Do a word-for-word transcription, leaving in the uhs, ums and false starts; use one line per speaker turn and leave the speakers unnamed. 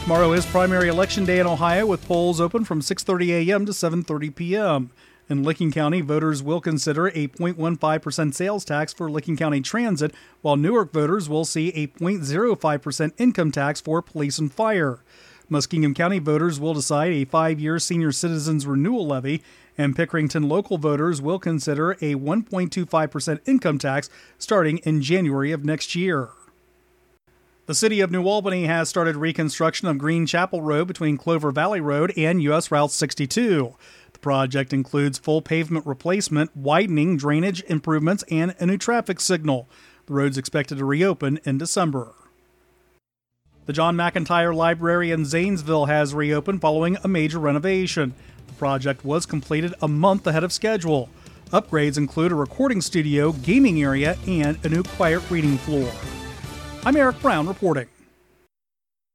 Tomorrow is primary election day in Ohio, with polls open from six thirty a.m. to seven thirty p.m. In Licking County, voters will consider a zero point one five percent sales tax for Licking County Transit, while Newark voters will see a zero point zero five percent income tax for police and fire. Muskingum County voters will decide a five-year senior citizens renewal levy, and Pickerington local voters will consider a one point two five percent income tax starting in January of next year. The city of New Albany has started reconstruction of Green Chapel Road between Clover Valley Road and U S Route sixty-two. The project includes full pavement replacement, widening, drainage improvements, and a new traffic signal. The road's expected to reopen in December. The John McIntyre Library in Zanesville has reopened following a major renovation. The project was completed a month ahead of schedule. Upgrades include a recording studio, gaming area, and a new quiet reading floor. I'm Eric Brown reporting.